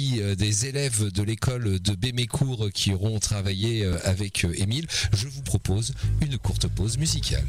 partie des élèves de l'école de Bémécourt qui auront travaillé avec Émile, je vous propose une courte pause musicale.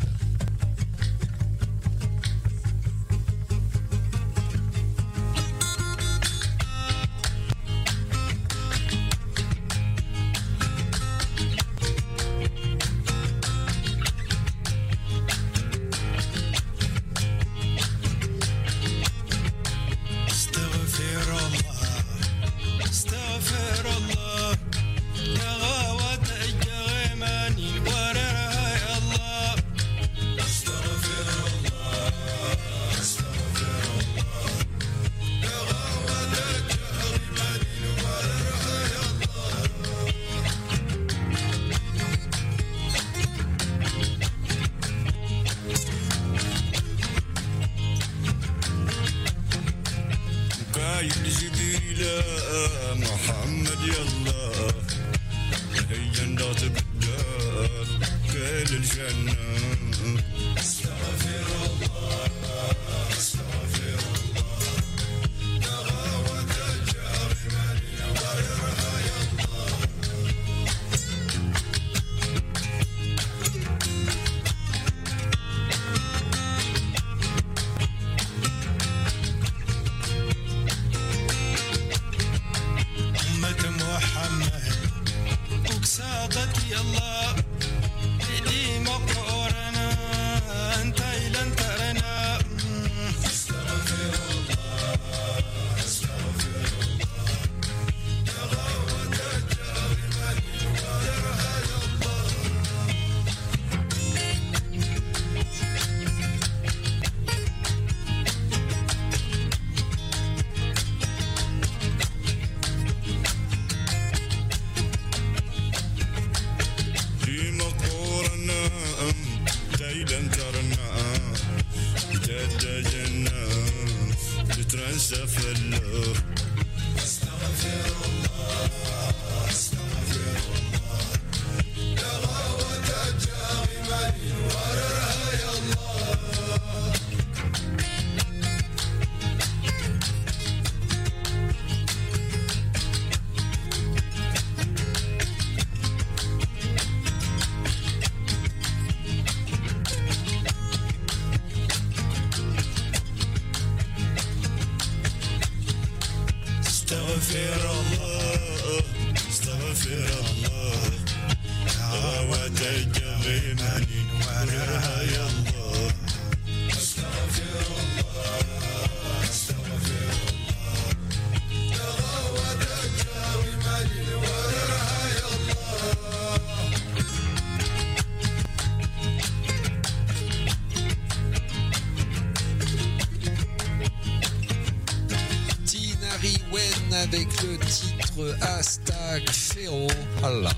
Avec le titre Astagfirullah. Allah.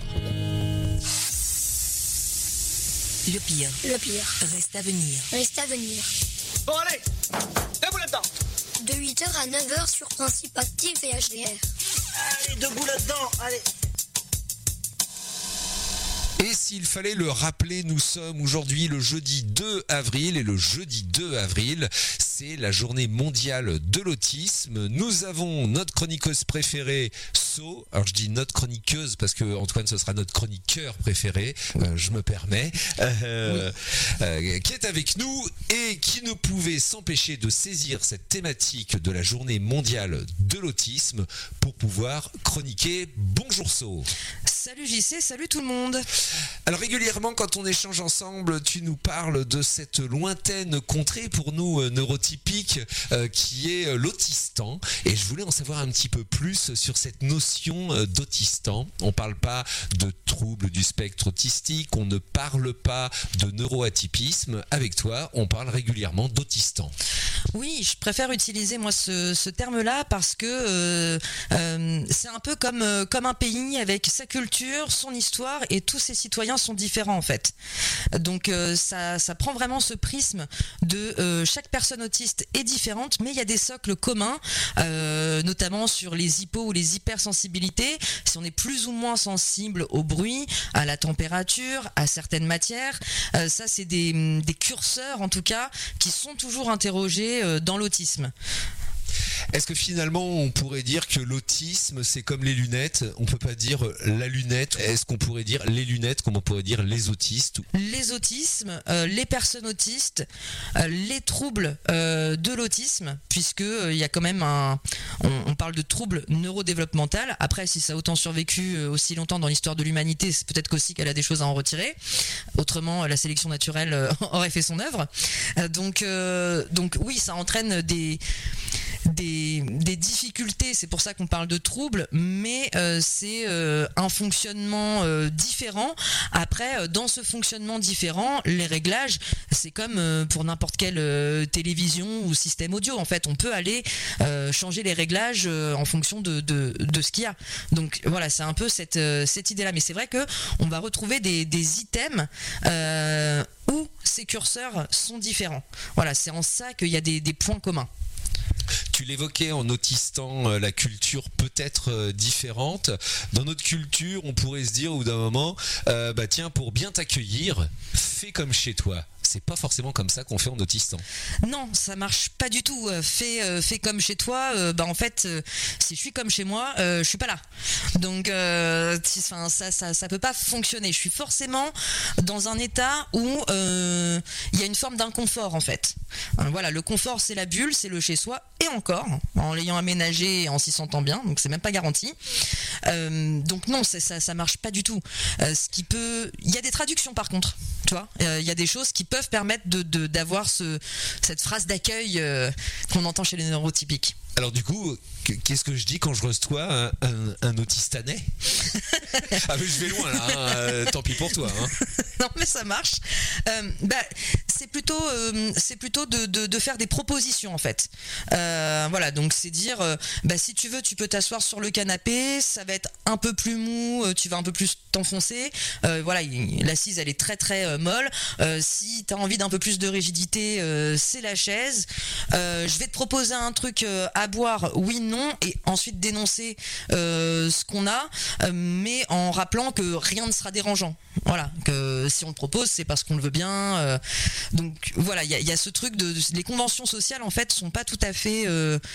Le pire reste à venir. Bon allez, debout là-dedans. De 8h à 9h sur Principe Actif et HDR. Allez, debout là-dedans, allez. Et s'il fallait le rappeler, nous sommes aujourd'hui le jeudi 2 avril et le jeudi 2 avril, c'est la journée mondiale de l'autisme. Nous avons notre chroniqueuse préférée, So. Alors je dis notre chroniqueuse parce que Antoine, ce sera notre chroniqueur préféré, je me permets, qui est avec nous et qui ne pouvait s'empêcher de saisir cette thématique de la journée mondiale de l'autisme pour pouvoir chroniquer. Bonjour So. Salut JC, salut tout le monde. Alors régulièrement quand on échange ensemble, tu nous parles de cette lointaine contrée pour nous neurotypiques qui est l'autistan, et je voulais en savoir un petit peu plus sur cette notion d'autistan. On ne parle pas de troubles du spectre autistique, on ne parle pas de neuroatypisme. Avec toi, on parle régulièrement d'autistan. Oui, je préfère utiliser moi ce terme-là parce que c'est un peu comme un pays avec sa culture, son histoire, et tous ses citoyens sont différents en fait. Donc ça prend vraiment ce prisme de chaque personne autiste est différente, mais il y a des socles communs, notamment sur les hypo ou les hypersensibilités. Si on est plus ou moins sensible au bruit, à la température, à certaines matières, ça c'est des curseurs en tout cas qui sont toujours interrogés dans l'autisme. Est-ce que finalement on pourrait dire que l'autisme c'est comme les lunettes? On peut pas dire la lunette. Est-ce qu'on pourrait dire les lunettes comme on pourrait dire les autistes? Les autismes, les personnes autistes, les troubles de l'autisme, puisque il y a quand même on parle de troubles neurodéveloppementaux. Après, si ça a autant survécu aussi longtemps dans l'histoire de l'humanité, c'est peut-être qu'aussi qu'elle a des choses à en retirer. Autrement, la sélection naturelle aurait fait son œuvre. Donc oui, ça entraîne des difficultés, c'est pour ça qu'on parle de troubles, mais c'est un fonctionnement différent. Après, dans ce fonctionnement différent, les réglages, c'est comme pour n'importe quelle télévision ou système audio. En fait, on peut aller changer les réglages en fonction de ce qu'il y a. Donc voilà, c'est un peu cette idée-là. Mais c'est vrai que on va retrouver des items où ces curseurs sont différents. Voilà, c'est en ça qu'il y a des points communs. Tu l'évoquais en autistant, la culture peut être différente. Dans notre culture, on pourrait se dire au bout d'un moment, tiens, pour bien t'accueillir, fais comme chez toi. C'est pas forcément comme ça qu'on fait en autistant. Non, ça marche pas du tout. Fais comme chez toi. En fait, si je suis comme chez moi, je suis pas là. Donc, ça peut pas fonctionner. Je suis forcément dans un état où il y a une forme d'inconfort en fait. Voilà, le confort c'est la bulle, c'est le chez soi et encore en l'ayant aménagé et en s'y sentant bien. Donc c'est même pas garanti. Donc non, ça marche pas du tout. Il y a des traductions par contre. Tu vois, il y a des choses qui peuvent permettre d'avoir cette phrase d'accueil qu'on entend chez les neurotypiques. Alors du coup, qu'est-ce que je dis quand je reçois un autistanais? Ah mais je vais loin là, tant pis pour toi. Non mais ça marche. C'est plutôt de faire des propositions en fait. Voilà, donc c'est dire si tu veux tu peux t'asseoir sur le canapé, ça va être un peu plus mou, tu vas un peu plus t'enfoncer. Voilà, l'assise elle est très très molle. Si tu as envie d'un peu plus de rigidité, c'est la chaise. Je vais te proposer un truc à boire, oui, non, et ensuite dénoncer ce qu'on a, mais en rappelant que rien ne sera dérangeant. Voilà, que si on le propose, c'est parce qu'on le veut bien. Donc voilà, il y a ce truc les conventions sociales en fait sont pas tout à fait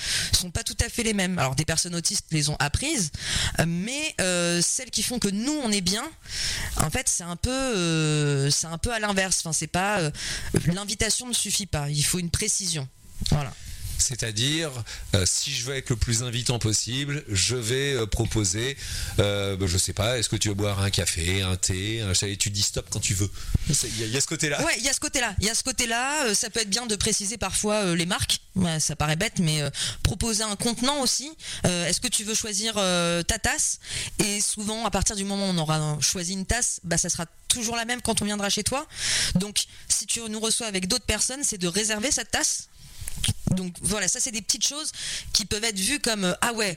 les mêmes. Alors des personnes autistes les ont apprises, mais celles qui font que nous on est bien, en fait c'est un peu à l'inverse. Enfin c'est pas l'invitation ne suffit pas, il faut une précision. Voilà. C'est-à-dire, si je veux être le plus invitant possible, je vais proposer, je sais pas, est-ce que tu veux boire un café, un thé, un chai, et tu dis stop quand tu veux. Il y a ce côté-là. Ouais, il y a ce côté-là. Ça peut être bien de préciser parfois les marques. Ouais, ça paraît bête, mais proposer un contenant aussi. Est-ce que tu veux choisir ta tasse? Et souvent, à partir du moment où on aura choisi une tasse, ça sera toujours la même quand on viendra chez toi. Donc, si tu nous reçois avec d'autres personnes, c'est de réserver cette tasse. Donc voilà, ça c'est des petites choses qui peuvent être vues comme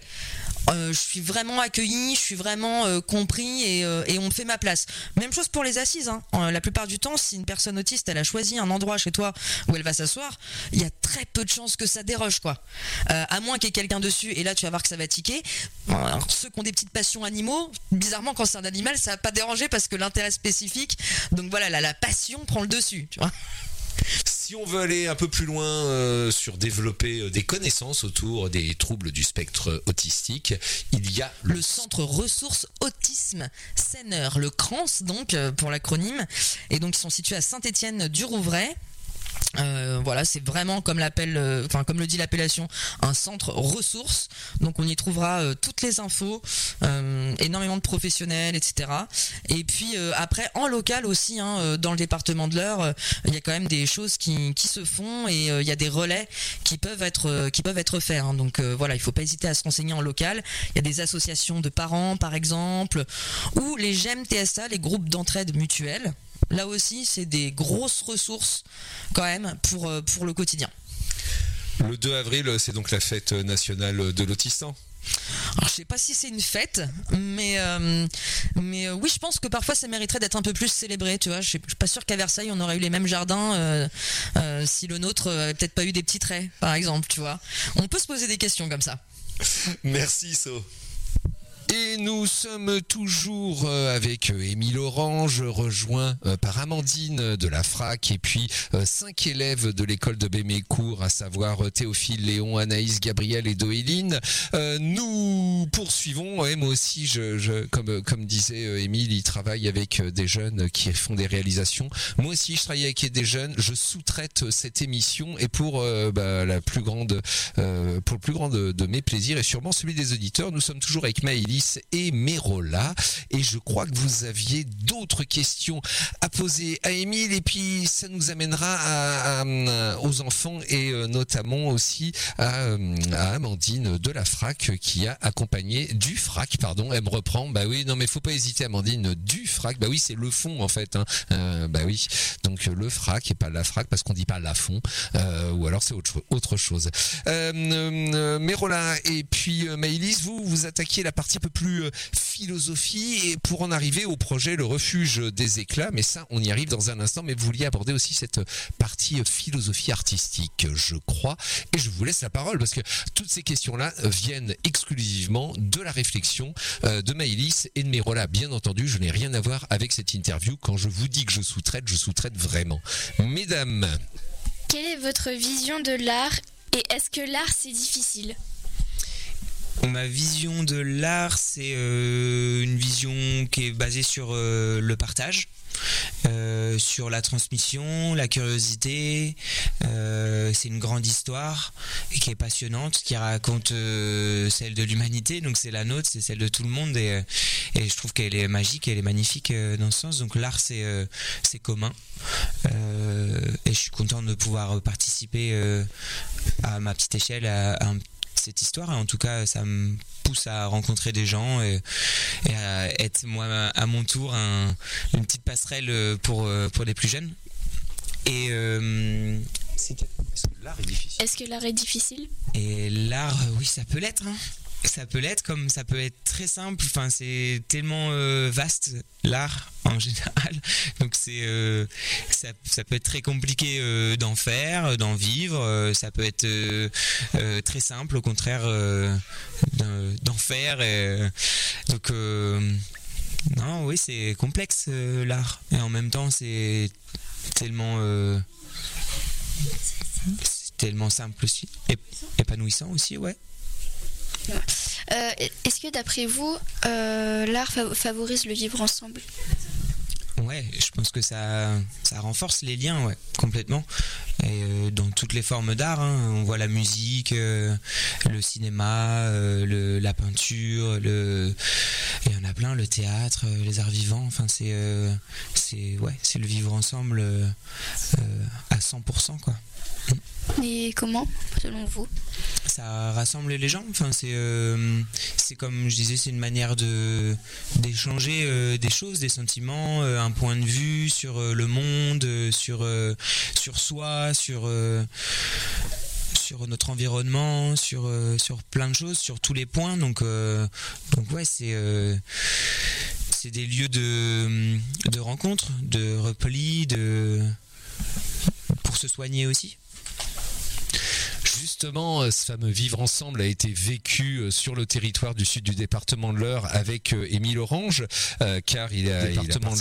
je suis vraiment accueilli, je suis vraiment compris et on me fait ma place. Même chose pour les assises. La plupart du temps, si une personne autiste elle a choisi un endroit chez toi où elle va s'asseoir, il y a très peu de chances que ça déroge quoi. À moins qu'il y ait quelqu'un dessus et là tu vas voir que ça va tiquer. Alors, ceux qui ont des petites passions animaux, bizarrement quand c'est un animal ça va pas déranger parce que l'intérêt spécifique. Donc voilà, la passion prend le dessus, tu vois. Si on veut aller un peu plus loin sur développer des connaissances autour des troubles du spectre autistique, il y a le centre ressources autisme Senner, le CRANS donc pour l'acronyme, et donc ils sont situés à Saint-Étienne-du-Rouvray. Voilà, c'est vraiment comme le dit l'appellation, un centre ressources. Donc on y trouvera toutes les infos, énormément de professionnels, etc. Et puis après en local aussi, dans le département de l'Eure, il y a quand même des choses qui se font et il y a des relais qui peuvent être faits. Donc voilà, il faut pas hésiter à se renseigner en local. Il y a des associations de parents par exemple, ou les GEM TSA, les groupes d'entraide mutuelle. Là aussi, c'est des grosses ressources quand même pour le quotidien. Le 2 avril, c'est donc la fête nationale de l'autistan. Alors, je sais pas si c'est une fête, mais oui, je pense que parfois ça mériterait d'être un peu plus célébré. Tu vois, je suis pas sûr qu'à Versailles on aurait eu les mêmes jardins si le nôtre avait peut-être pas eu des petits traits, par exemple. Tu vois, on peut se poser des questions comme ça. Merci So. Et nous sommes toujours avec Émile Orange, rejoint par Amandine de la FRAC et puis 5 élèves de l'école de Bémécourt, à savoir Théophile, Léon, Anaïs, Gabriel et Doéline. Nous poursuivons, et moi aussi, comme disait Émile, il travaille avec des jeunes qui font des réalisations. Moi aussi, je travaille avec des jeunes, je sous-traite cette émission et pour le plus grand de mes plaisirs et sûrement celui des auditeurs, nous sommes toujours avec Maëlys et Mérola, et je crois que vous aviez d'autres questions à poser à Émile, et puis ça nous amènera aux enfants et notamment aussi à Amandine de la FRAC qui a accompagné du FRAC, pardon, elle me reprend, bah oui, non mais faut pas hésiter Amandine, du FRAC, bah oui c'est le fond en fait, hein. Bah oui, donc le FRAC et pas la FRAC parce qu'on dit pas la fond, ou alors c'est autre chose. Mérola et puis Maëlys, vous attaquiez la partie un peu plus philosophie et pour en arriver au projet Le Refuge des Éclats, mais ça on y arrive dans un instant, mais vous vouliez aborder aussi cette partie philosophie artistique, je crois, et je vous laisse la parole parce que toutes ces questions-là viennent exclusivement de la réflexion de Maëlys et de Mérola. Bien entendu, je n'ai rien à voir avec cette interview. Quand je vous dis que je sous-traite vraiment. Mesdames, quelle est votre vision de l'art et est-ce que l'art c'est difficile ? Ma vision de l'art, c'est une vision qui est basée sur le partage, sur la transmission, la curiosité. C'est une grande histoire qui est passionnante, qui raconte celle de l'humanité, donc c'est la nôtre, c'est celle de tout le monde, et je trouve qu'elle est magique, elle est magnifique dans ce sens. Donc l'art, c'est commun, et je suis content de pouvoir participer à ma petite échelle à cette histoire, et en tout cas ça me pousse à rencontrer des gens et à être moi à mon tour une petite passerelle pour les plus jeunes. Et est-ce que l'art est difficile ? Est-ce que l'art est difficile ? Et l'art, oui, ça peut l'être, hein. Ça peut l'être, comme ça peut être très simple. Enfin, c'est tellement vaste, l'art en général. Donc ça peut être très compliqué d'en faire, d'en vivre. Ça peut être très simple, au contraire, d'en faire. Donc non, oui, c'est complexe l'art. Et en même temps, c'est tellement simple aussi, et épanouissant aussi, ouais. Est-ce que d'après vous, l'art favorise le vivre ensemble ? Ouais, je pense que ça renforce les liens, ouais, complètement. Et dans toutes les formes d'art, hein, on voit la musique, le cinéma, la peinture, il y en a plein, le théâtre, les arts vivants. Enfin, c'est le vivre ensemble à 100%, quoi. Et comment, selon vous ? Ça rassemble les gens. Enfin, c'est comme je disais, c'est une manière d'échanger des choses, des sentiments, un point de vue sur le monde, sur soi, sur notre environnement, sur plein de choses, sur tous les points. Donc ouais, c'est des lieux de rencontre, de repli, pour se soigner aussi. Justement, ce fameux vivre ensemble a été vécu sur le territoire du sud du département de l'Eure avec Émile Orange, car il a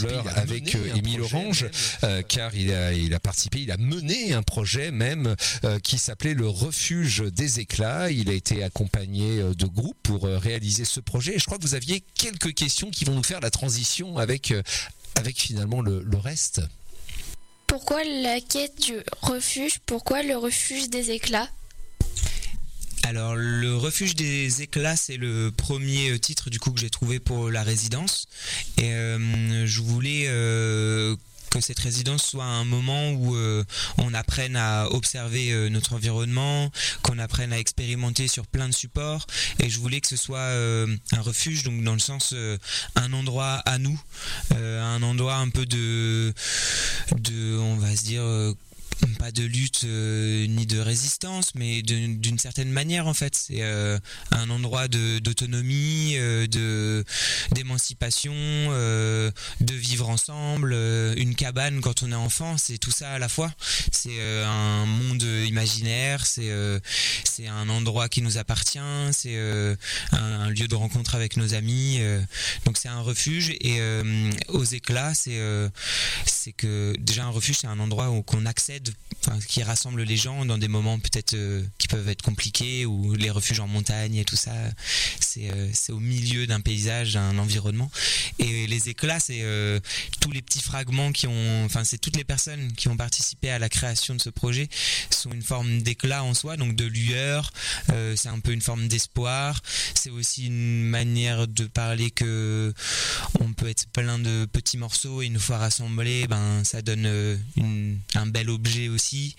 participé, il a mené un projet même qui s'appelait le Refuge des Éclats. Il a été accompagné de groupes pour réaliser ce projet. Et je crois que vous aviez quelques questions qui vont nous faire la transition avec finalement le reste. Pourquoi la quête du refuge ? Pourquoi le refuge des éclats ? Alors, le refuge des éclats, c'est le premier titre du coup que j'ai trouvé pour la résidence. Et je voulais que cette résidence soit un moment où on apprenne à observer notre environnement, qu'on apprenne à expérimenter sur plein de supports. Et je voulais que ce soit un refuge, donc dans le sens un endroit à nous, un endroit un peu de on va se dire pas de lutte ni de résistance, mais d'une certaine manière en fait. C'est un endroit d'autonomie, d'émancipation, de vivre ensemble, une cabane quand on est enfant, c'est tout ça à la fois. C'est un monde imaginaire, c'est un endroit qui nous appartient, c'est un lieu de rencontre avec nos amis. Donc c'est un refuge et aux éclats, c'est que déjà un refuge, c'est un endroit où qu'on accède, qui rassemble les gens dans des moments peut-être qui peuvent être compliqués, ou les refuges en montagne et tout ça, c'est au milieu d'un paysage, d'un environnement. Et les éclats, c'est tous les petits fragments c'est toutes les personnes qui ont participé à la création de ce projet sont une forme d'éclat en soi, donc de lueur. C'est un peu une forme d'espoir. C'est aussi une manière de parler que on peut être plein de petits morceaux et une fois rassemblés, ça donne un bel objet aussi.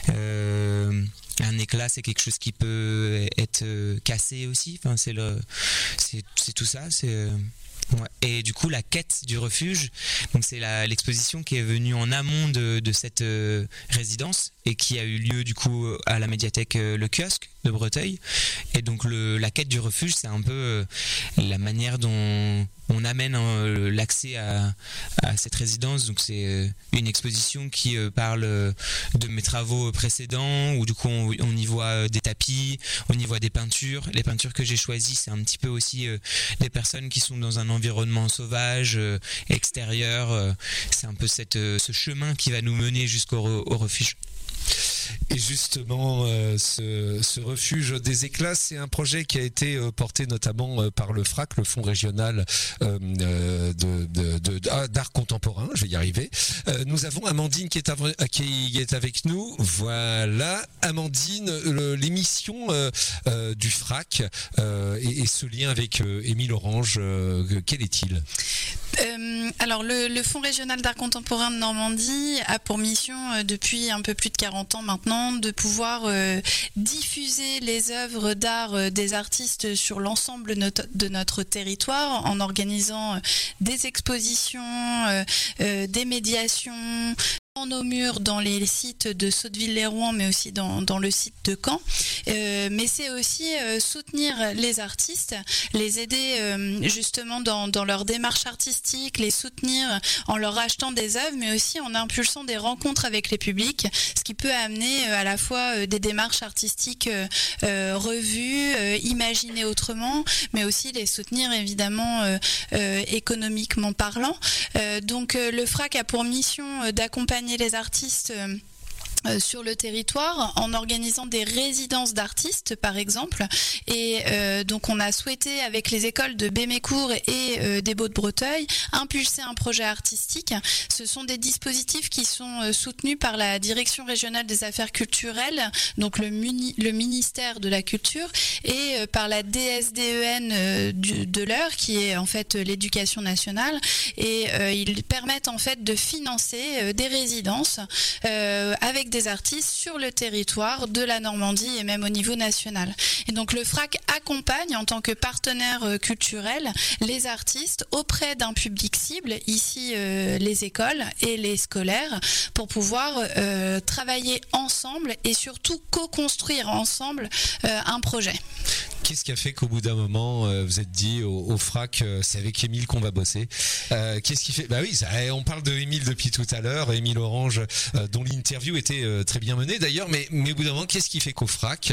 Un éclat, c'est quelque chose qui peut être cassé aussi. C'est tout ça. Ouais. Et du coup, la quête du refuge, donc c'est l'exposition qui est venue en amont de cette résidence et qui a eu lieu du coup à la médiathèque Le Kiosque de Breteuil. Et donc la quête du refuge, c'est un peu la manière dont on amène l'accès à cette résidence. Donc c'est une exposition qui parle de mes travaux précédents, où du coup on y voit des tapis, on y voit des peintures. Les peintures que j'ai choisies, c'est un petit peu aussi des personnes qui sont dans un environnement sauvage, extérieur. C'est un peu ce chemin qui va nous mener jusqu'au refuge. Et justement, ce refuge des éclats, c'est un projet qui a été porté notamment par le FRAC, le Fonds régional d'art contemporain. Je vais y arriver. Nous avons Amandine qui est avec nous. Voilà, Amandine, l'émission du FRAC et ce lien avec Émile Orange, quel est-il ? Alors le Fonds régional d'art contemporain de Normandie a pour mission depuis un peu plus de 40 ans maintenant de pouvoir diffuser les œuvres d'art des artistes sur l'ensemble de notre territoire en organisant des expositions, des médiations, dans nos murs, dans les sites de Sotteville-lès-Rouen, mais aussi dans le site de Caen. Mais c'est aussi soutenir les artistes, les aider justement dans leur démarche artistique, les soutenir en leur achetant des œuvres, mais aussi en impulsant des rencontres avec les publics, ce qui peut amener à la fois des démarches artistiques revues, imaginées autrement, mais aussi les soutenir évidemment économiquement parlant. Donc le FRAC a pour mission d'accompagner les artistes sur le territoire en organisant des résidences d'artistes par exemple, et donc on a souhaité avec les écoles de Bémécourt et des Baux-de-Breteuil impulser un projet artistique. Ce sont des dispositifs qui sont soutenus par la Direction régionale des affaires culturelles, donc le ministère de la culture, et par la DSDEN de l'Eure, qui est en fait l'éducation nationale, et ils permettent en fait de financer des résidences avec des artistes sur le territoire de la Normandie et même au niveau national. Et donc le FRAC accompagne en tant que partenaire culturel les artistes auprès d'un public cible, ici les écoles et les scolaires, pour pouvoir travailler ensemble et surtout co-construire ensemble un projet. Qu'est-ce qui a fait qu'au bout d'un moment, vous êtes dit au FRAC, c'est avec Émile qu'on va bosser. Qu'est-ce qui fait ? Bah oui, on parle de Émile depuis tout à l'heure, Émile Orange, dont l'interview était très bien menée d'ailleurs, mais au bout d'un moment, qu'est-ce qui fait qu'au FRAC,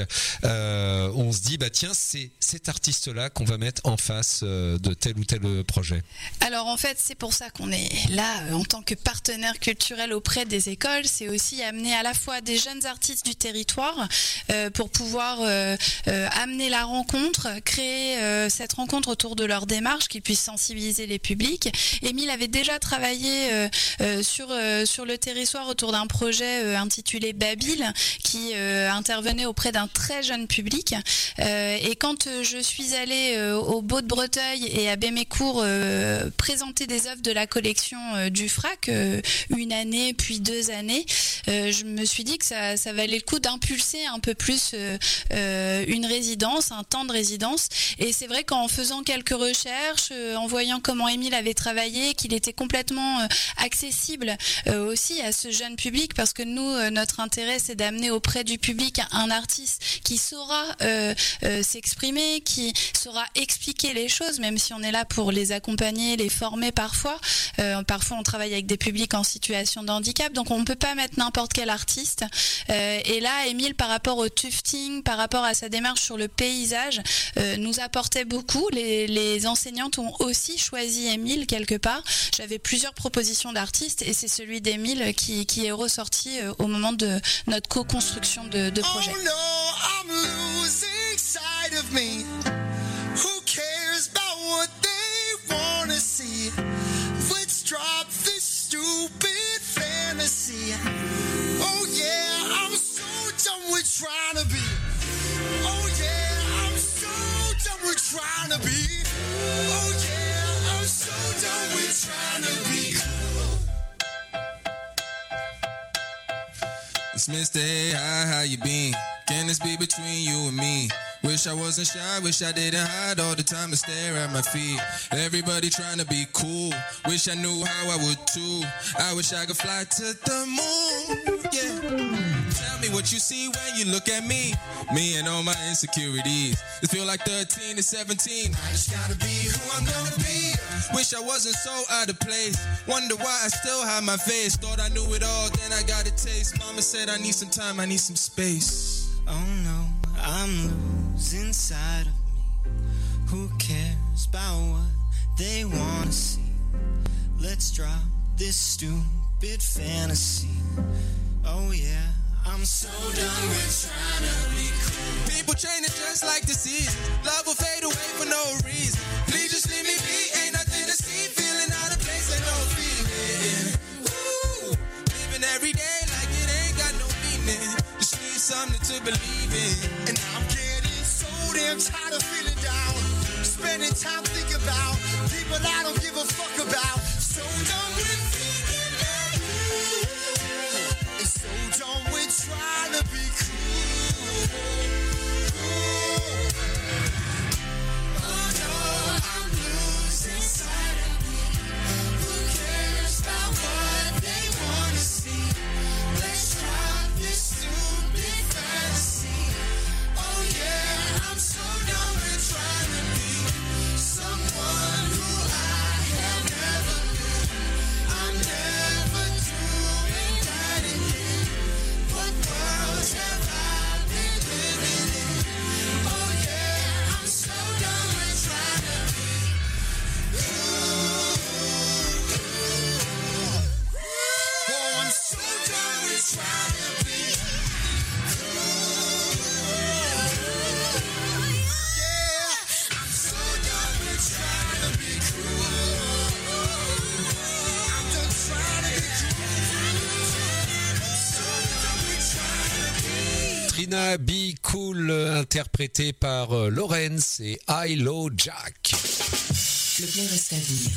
on se dit, bah tiens, c'est cet artiste-là qu'on va mettre en face de tel ou tel projet ? Alors en fait, c'est pour ça qu'on est là en tant que partenaire culturel auprès des écoles. C'est aussi amener à la fois des jeunes artistes du territoire pour pouvoir amener la rencontre, créer cette rencontre autour de leur démarche, qu'ils puissent sensibiliser les publics. Émile avait déjà travaillé sur le territoire autour d'un projet intitulé Babil, qui intervenait auprès d'un très jeune public. Et quand je suis allée au Baux-de-Breteuil et à Bémécourt présenter des œuvres de la collection du FRAC, une année puis 2 années, je me suis dit que ça valait le coup d'impulser un peu plus une résidence, un temps de résidence. Et c'est vrai qu'en faisant quelques recherches, en voyant comment Émile avait travaillé, qu'il était complètement accessible aussi à ce jeune public, parce que nous, notre intérêt, c'est d'amener auprès du public un artiste qui saura s'exprimer, qui saura expliquer les choses, même si on est là pour les accompagner, les former parfois. Parfois, on travaille avec des publics en situation de handicap, donc on ne peut pas mettre n'importe quel artiste. Et là, Émile, par rapport au tufting, par rapport à sa démarche sur le paysage, nous apportait beaucoup. Les enseignantes ont aussi choisi Émile quelque part. J'avais plusieurs propositions d'artistes et c'est celui d'Émile qui est ressorti au moment de notre co-construction de projet. Oh no, I'm losing sight of me. Who cares about what they wanna see? Let's drop this stupid fantasy. Oh yeah, I'm so done with trying to be. Oh yeah, I'm so done with trying to be. Oh yeah, I'm so done with trying to be cool. It's Mr. Hey, hi, how you been? Can this be between you and me? Wish I wasn't shy, wish I didn't hide all the time and stare at my feet. Everybody trying to be cool, wish I knew how I would too. I wish I could fly to the moon, yeah. Tell me what you see when you look at me. Me and all my insecurities. It feel like 13 to 17. I just gotta be who I'm gonna be. Wish I wasn't so out of place. Wonder why I still have my face. Thought I knew it all, then I got a taste. Mama said I need some time, I need some space. Oh no, I'm losing sight of me. Who cares about what they wanna see? Let's drop this stupid fantasy. Oh yeah, I'm so done with trying to be cool. People changing just like the seasons. Love will fade away for no reason. Please just leave me be, ain't nothing to see. Feeling out of place, ain't no feeling. Woo! Living every day like it ain't got no meaning. Just need something to believe in. And I'm getting so damn tired of feeling down. Spending time thinking about people I don't give a fuck about. So done with thinking that you. And so done with trying to be cool. Oh no, I'm losing sight of me. Who cares about what they wanna see? Let's drop this stupid fantasy. Oh yeah, I'm so done with trying to be someone who I have never been. I'm never doing that again. What world have I been living in? Oh yeah, I'm so done with trying to be Oh, I'm so done with trying to be Yeah, I'm so done with trying to be cool. I'm done trying to be cool. I'm so done with trying to be Trina Be Cool, interprétée par Lorenz et Hilo Jack. Le bien reste à venir.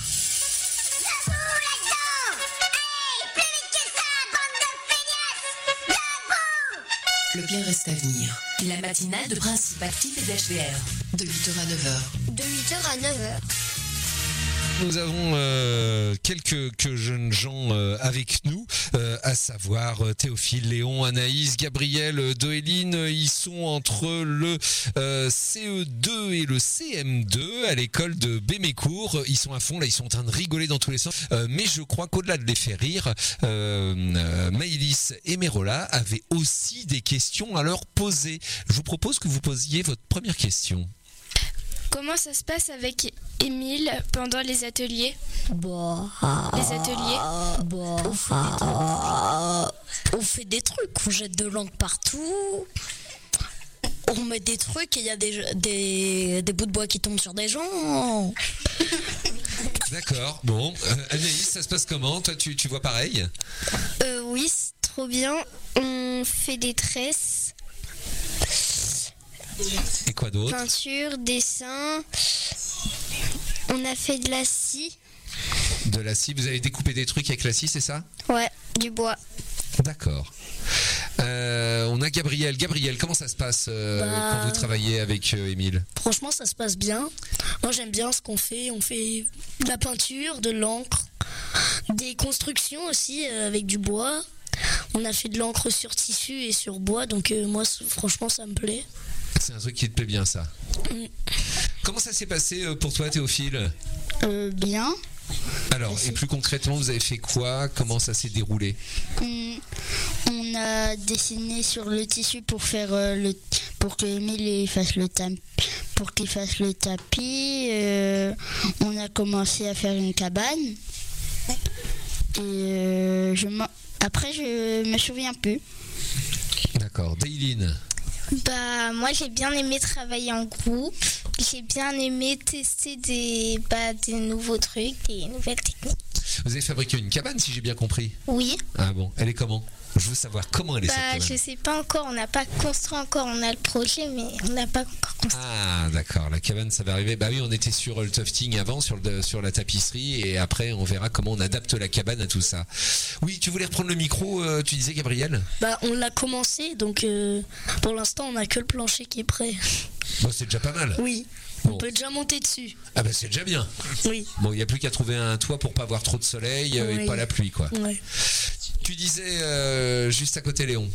Le bien reste à venir. La matinale de Principe Actif et d'HVR. De 8h à 9h. De 8h à 9h. Nous avons quelques jeunes gens avec nous, à savoir Théophile, Léon, Anaïs, Gabriel, Doéline. Ils sont entre le CE2 et le CM2 à l'école de Bémécourt. Ils sont à fond, là, ils sont en train de rigoler dans tous les sens. Mais je crois qu'au-delà de les faire rire, Maëlys et Mérola avaient aussi des questions à leur poser. Je vous propose que vous posiez votre première question. Comment ça se passe avec Émile pendant les ateliers? Les ateliers? On fait des trucs, on jette de l'encre partout, on met des trucs et il y a des bouts de bois qui tombent sur des gens. D'accord, bon. Anaïs, ça se passe comment? Toi, tu vois pareil? Oui, c'est trop bien. On fait des tresses. Et quoi d'autre? Peinture, dessin. On a fait de la scie. De la scie, vous avez découpé des trucs avec la scie, c'est ça? Ouais, du bois. D'accord. On a Gabriel. Gabriel, comment ça se passe quand vous travaillez avec Émile ? Franchement, ça se passe bien. Moi, j'aime bien ce qu'on fait. On fait de la peinture, de l'encre, des constructions aussi avec du bois. On a fait de l'encre sur tissu et sur bois, donc moi, franchement, ça me plaît. C'est un truc qui te plaît bien, ça. Comment ça s'est passé pour toi, Théophile ? Bien. Alors, et plus concrètement, vous avez fait quoi ? Comment ça s'est déroulé ? On a dessiné sur le tissu pour faire pour que Émile fasse le tapis. Pour qu'il fasse le tapis, on a commencé à faire une cabane. Et après, je me souviens plus. D'accord. Dailine ? Moi j'ai bien aimé travailler en groupe, j'ai bien aimé tester des nouveaux trucs, des nouvelles techniques. Vous avez fabriqué une cabane, si j'ai bien compris ? Oui. Ah bon, elle est comment ? Je veux savoir comment elle est cette cabane. Je sais pas encore, on n'a pas construit encore, on a le projet mais on n'a pas encore construit. Ah d'accord, la cabane ça va arriver. Bah oui, on était sur le tufting avant, sur la tapisserie, et après on verra comment on adapte la cabane à tout ça. Oui, tu voulais reprendre le micro, tu disais Gabriel ? On l'a commencé, donc pour l'instant on n'a que le plancher qui est prêt. Bon, c'est déjà pas mal. Oui. Bon. On peut déjà monter dessus. Ah bah c'est déjà bien. Oui. Bon, il n'y a plus qu'à trouver un toit pour pas avoir trop de soleil et pas la pluie, quoi. Ouais. Tu disais juste à côté Léon.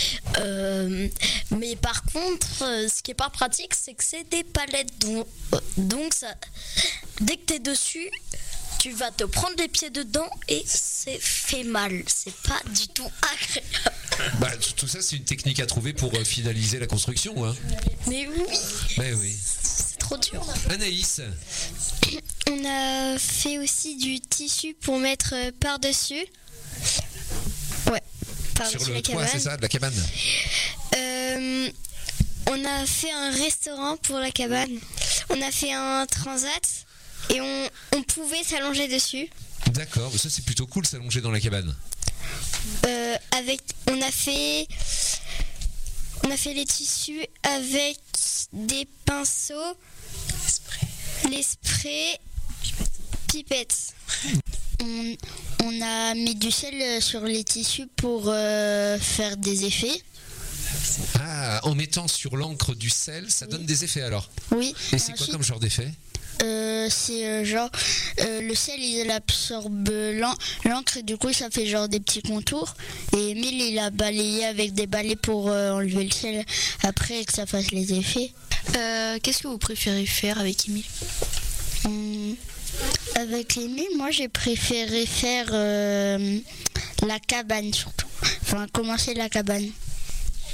Mais par contre, ce qui est pas pratique, c'est que c'est des palettes. Donc ça, dès que t'es dessus, tu vas te prendre les pieds dedans et c'est fait mal. C'est pas du tout agréable. Bah, tout ça, c'est une technique à trouver pour finaliser la construction, hein. Mais oui. Mais oui. C'est trop dur. Anaïs. On a fait aussi du tissu pour mettre par-dessus. Ouais. Sur le toit, c'est ça, de la cabane. On a fait un restaurant pour la cabane. On a fait un transat et on pouvait s'allonger dessus. D'accord, ça c'est plutôt cool, s'allonger dans la cabane. On a fait les tissus avec des pinceaux, les sprays, pipettes. On a mis du sel sur les tissus pour faire des effets. Ah, en mettant sur l'encre du sel, ça donne des effets alors ? Oui. Et c'est quoi comme genre d'effet ? C'est genre le sel il absorbe l'encre et du coup ça fait genre des petits contours, et Émile il a balayé avec des balais pour enlever le sel après et que ça fasse les effets. Qu'est-ce que vous préférez faire avec Émile ? Avec Émile, moi j'ai préféré faire la cabane surtout, enfin commencer la cabane. Gabriel ?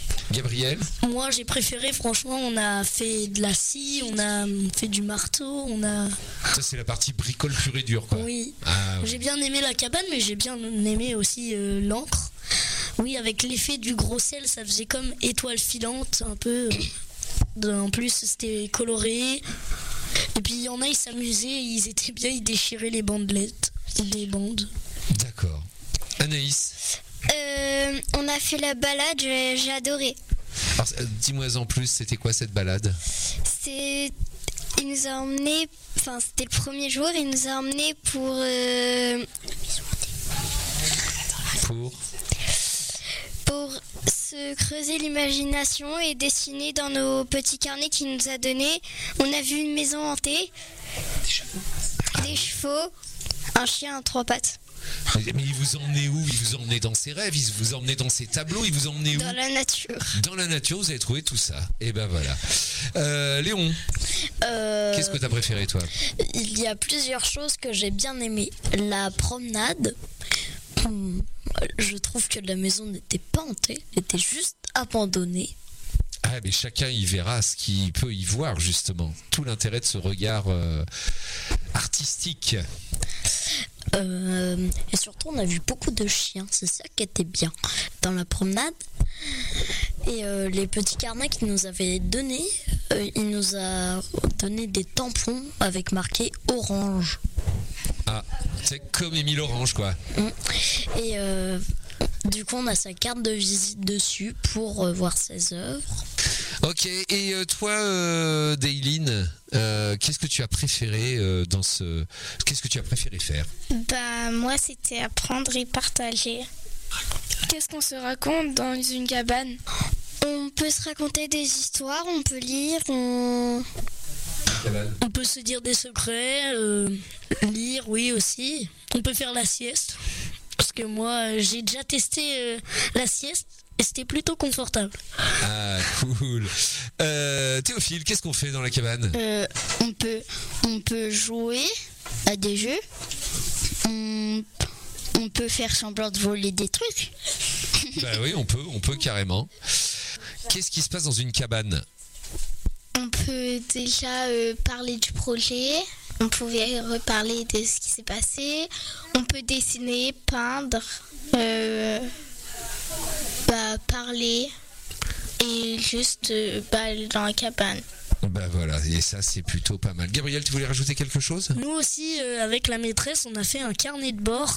Moi j'ai préféré, franchement, on a fait de la scie, on a fait du marteau, Ça c'est la partie bricole pure et dure, quoi. Oui. Ah, ouais. J'ai bien aimé la cabane, mais j'ai bien aimé aussi l'encre. Oui, avec l'effet du gros sel, ça faisait comme étoile filante un peu. En plus c'était coloré. Et puis il y en a, ils s'amusaient, ils étaient bien, ils déchiraient les bandelettes, des bandes. D'accord. Anaïs ? On a fait la balade, j'ai adoré. Alors, dis-moi en plus, c'était quoi cette balade ? Il nous a emmenés, c'était le premier jour, il nous a emmenés pour se creuser l'imagination et dessiner dans nos petits carnets qu'il nous a donnés. On a vu une maison hantée, des chevaux, un chien à 3 pattes. Mais il vous emmenait où ? Il vous emmenait dans ses rêves, il vous emmenait dans ses tableaux, il vous emmenait où ? Dans la nature. Dans la nature, vous avez trouvé tout ça. Et ben voilà. Léon, qu'est-ce que t'as préféré, toi ? Il y a plusieurs choses que j'ai bien aimées. La promenade, je trouve que la maison n'était pas hantée, elle était juste abandonnée. Ah, mais chacun y verra ce qu'il peut y voir, justement. Tout l'intérêt de ce regard artistique. Et surtout, on a vu beaucoup de chiens, c'est ça qui était bien dans la promenade. Et les petits carnets qu'il nous avait donnés, il nous a donné des tampons avec marqué orange. Ah, c'est comme Émile Orange, quoi. Et du coup, on a sa carte de visite dessus pour voir ses œuvres. Ok, et toi, Dailine, qu'est-ce que tu as préféré Qu'est-ce que tu as préféré faire ? Moi, c'était apprendre et partager. Qu'est-ce qu'on se raconte dans une cabane? On peut se raconter des histoires, on peut lire, On peut se dire des secrets, lire, oui aussi. On peut faire la sieste. Parce que moi, j'ai déjà testé la sieste et c'était plutôt confortable. Ah, cool. Théophile, qu'est-ce qu'on fait dans la cabane? On peut jouer à des jeux. On peut faire semblant de voler des trucs. Bah oui, on peut carrément. Qu'est-ce qui se passe dans une cabane? on peut déjà parler du projet. On pouvait reparler de ce qui s'est passé. On peut dessiner, peindre, parler et juste aller dans la cabane. Bah voilà, et ça c'est plutôt pas mal. Gabriel, tu voulais rajouter quelque chose? Nous aussi, avec la maîtresse, on a fait un carnet de bord